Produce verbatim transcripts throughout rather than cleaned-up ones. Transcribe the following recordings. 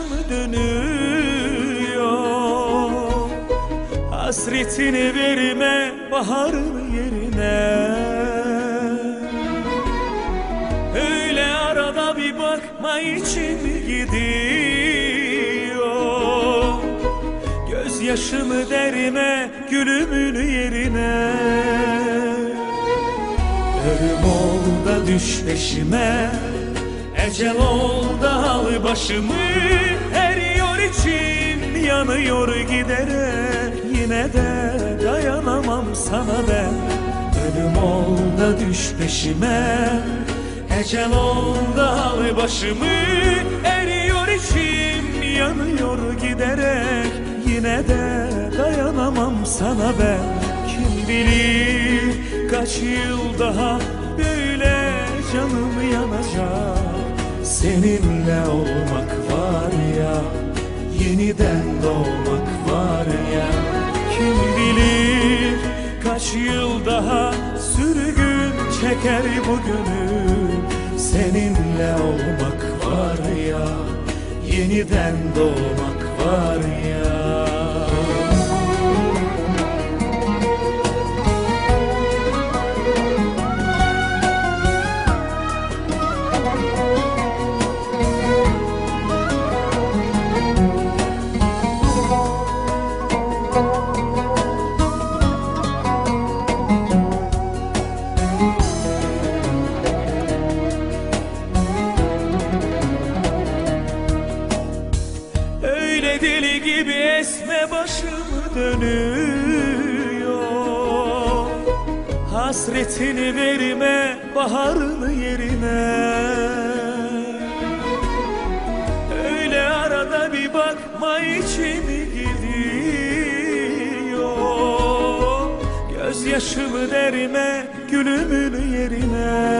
başım dönüyor. Hasretini verme baharın yerine. Öyle arada bir bakma için gidiyor. Gözyaşımı derime gülümün yerine. Ölüm ol da düş peşime, ecel ol da al başımı. Eriyor içim, yanıyor giderek, yine de dayanamam sana ben. Ölüm ol da düş peşime, ecel ol da al başımı. Eriyor içim, yanıyor giderek, yine de dayanamam sana ben. Kim bilir kaç yıl daha böyle canım yanacak. Seninle olmak var ya, yeniden doğmak var ya. Kim bilir kaç yıl daha sürgün çeker bu gönül. Seninle olmak var ya, yeniden doğmak var ya. Deli gibi esme başım dönüyor. Hasretini verme baharın yerine. Öyle arada bir bakma içim gidiyor. Gözyaşımı derime gülümün yerine.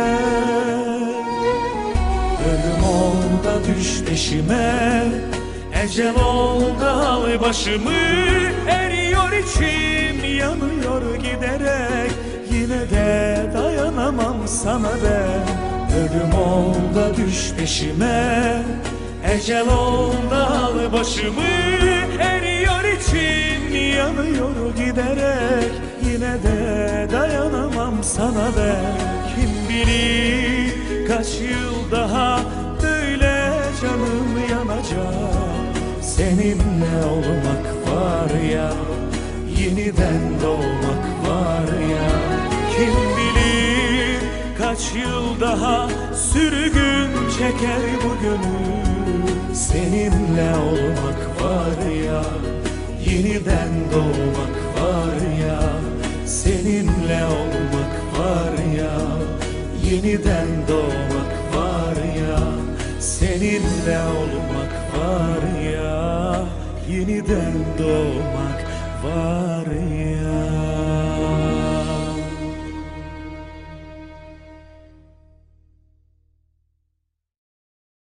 Ölüm ol da düş peşime, ecel ol da al başımı. Eriyor içim, yanıyor giderek, yine de dayanamam sana ben. Ölüm ol da düş peşime, ecel ol da al başımı. Eriyor içim, yanıyor giderek, yine de dayanamam sana ben. Kim bilir kaç yıl daha böyle canım yanacak. Seninle olmak var ya, yeniden doğmak var ya. Kim bilir kaç yıl daha sürgün çeker bu gönül. Seninle olmak var ya, yeniden doğmak var ya. Seninle olmak var ya, yeniden doğmak var ya. Seninle olmak var ya, yeniden doğmak var ya.